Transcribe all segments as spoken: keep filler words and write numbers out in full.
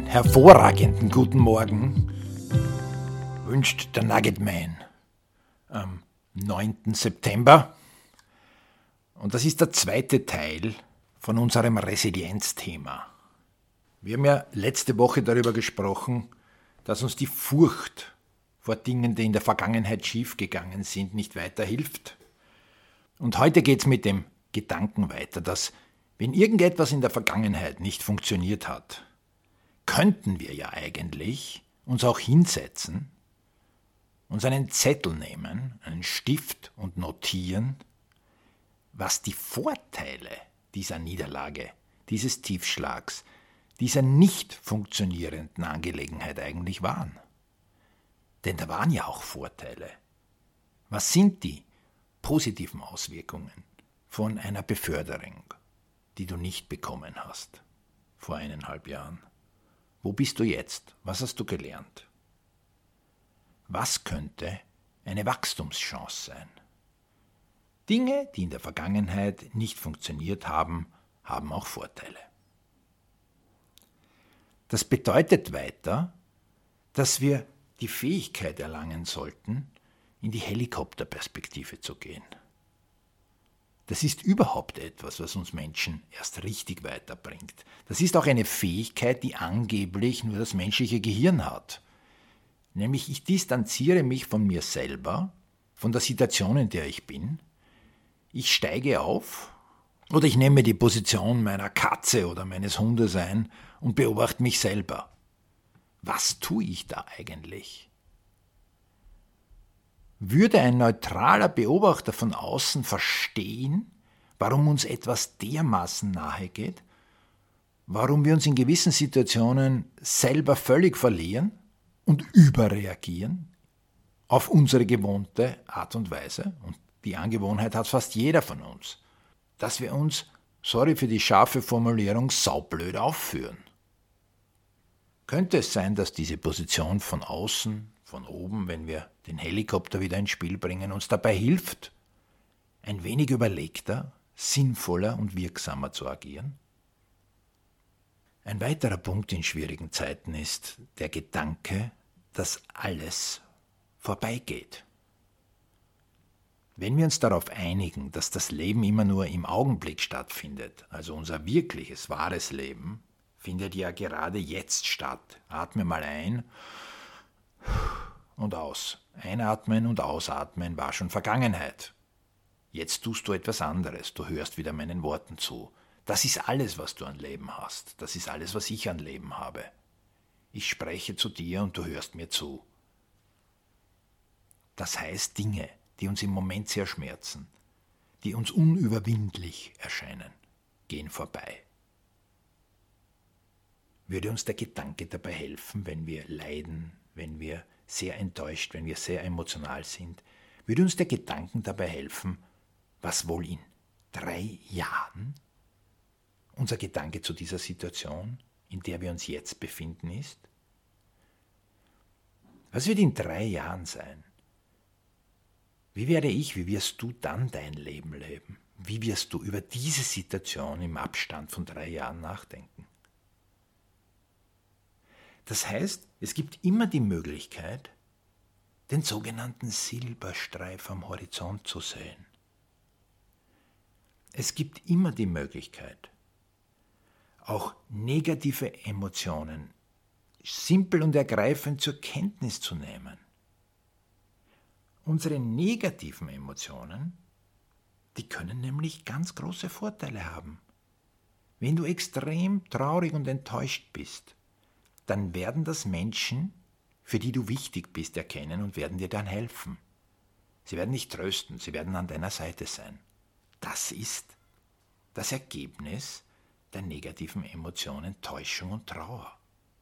Hervorragenden guten Morgen wünscht der Nuggetman am neunten September. Und das ist der zweite Teil von unserem Resilienzthema. Wir haben ja letzte Woche darüber gesprochen, dass uns die Furcht vor Dingen, die in der Vergangenheit schiefgegangen sind, nicht weiterhilft. Und heute geht es mit dem Gedanken weiter, dass wenn irgendetwas in der Vergangenheit nicht funktioniert hat, könnten wir ja eigentlich uns auch hinsetzen, uns einen Zettel nehmen, einen Stift und notieren, was die Vorteile dieser Niederlage, dieses Tiefschlags, dieser nicht funktionierenden Angelegenheit eigentlich waren. Denn da waren ja auch Vorteile. Was sind die positiven Auswirkungen von einer Beförderung, die du nicht bekommen hast vor eineinhalb Jahren? Wo bist du jetzt? Was hast du gelernt? Was könnte eine Wachstumschance sein? Dinge, die in der Vergangenheit nicht funktioniert haben, haben auch Vorteile. Das bedeutet weiter, dass wir die Fähigkeit erlangen sollten, in die Helikopterperspektive zu gehen. Das ist überhaupt etwas, was uns Menschen erst richtig weiterbringt. Das ist auch eine Fähigkeit, die angeblich nur das menschliche Gehirn hat. Nämlich ich distanziere mich von mir selber, von der Situation, in der ich bin. Ich steige auf oder ich nehme die Position meiner Katze oder meines Hundes ein und beobachte mich selber. Was tue ich da eigentlich? Würde ein neutraler Beobachter von außen verstehen, warum uns etwas dermaßen nahe geht, warum wir uns in gewissen Situationen selber völlig verlieren und überreagieren auf unsere gewohnte Art und Weise, und die Angewohnheit hat fast jeder von uns, dass wir uns, sorry für die scharfe Formulierung, saublöd aufführen. Könnte es sein, dass diese Position von außen, von oben, wenn wir den Helikopter wieder ins Spiel bringen, uns dabei hilft, ein wenig überlegter, sinnvoller und wirksamer zu agieren? Ein weiterer Punkt in schwierigen Zeiten ist der Gedanke, dass alles vorbeigeht. Wenn wir uns darauf einigen, dass das Leben immer nur im Augenblick stattfindet, also unser wirkliches, wahres Leben, findet ja gerade jetzt statt. Atme mal ein und aus. Einatmen und ausatmen war schon Vergangenheit. Jetzt tust du etwas anderes, du hörst wieder meinen Worten zu. Das ist alles, was du an Leben hast. Das ist alles, was ich an Leben habe. Ich spreche zu dir und du hörst mir zu. Das heißt, Dinge, die uns im Moment sehr schmerzen, die uns unüberwindlich erscheinen, gehen vorbei. Würde uns der Gedanke dabei helfen, wenn wir leiden, wenn wir sehr enttäuscht, wenn wir sehr emotional sind, würde uns der Gedanke dabei helfen, was wohl in drei Jahren unser Gedanke zu dieser Situation, in der wir uns jetzt befinden, ist? Was wird in drei Jahren sein? Wie werde ich, wie wirst du dann dein Leben leben? Wie wirst du über diese Situation im Abstand von drei Jahren nachdenken? Das heißt, es gibt immer die Möglichkeit, den sogenannten Silberstreif am Horizont zu sehen. Es gibt immer die Möglichkeit, auch negative Emotionen simpel und ergreifend zur Kenntnis zu nehmen. Unsere negativen Emotionen, die können nämlich ganz große Vorteile haben. Wenn du extrem traurig und enttäuscht bist, dann werden das Menschen, für die du wichtig bist, erkennen und werden dir dann helfen. Sie werden dich trösten, sie werden an deiner Seite sein. Das ist das Ergebnis der negativen Emotionen, Täuschung und Trauer.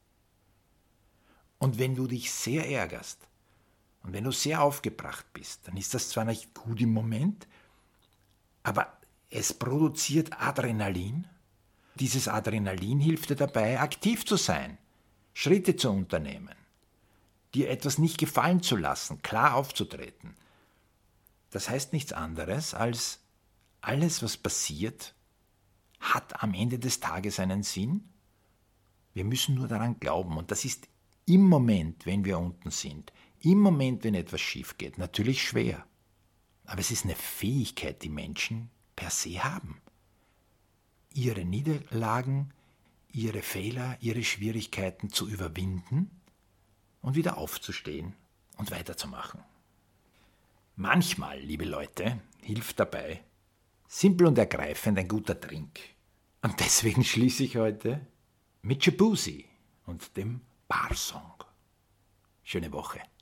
Und wenn du dich sehr ärgerst und wenn du sehr aufgebracht bist, dann ist das zwar nicht gut im Moment, aber es produziert Adrenalin. Dieses Adrenalin hilft dir dabei, aktiv zu sein, Schritte zu unternehmen, dir etwas nicht gefallen zu lassen, klar aufzutreten. Das heißt nichts anderes als, alles, was passiert, hat am Ende des Tages einen Sinn Wir müssen nur daran glauben. Und das ist im Moment, wenn wir unten sind, im Moment, wenn etwas schief geht, natürlich schwer. Aber es ist eine Fähigkeit, die Menschen per se haben. Ihre Niederlagen, ihre Fehler, ihre Schwierigkeiten zu überwinden und wieder aufzustehen und weiterzumachen. Manchmal, liebe Leute, hilft dabei simpel und ergreifend ein guter Drink. Und deswegen schließe ich heute mit Shaboozey und dem Bar Song. Schöne Woche.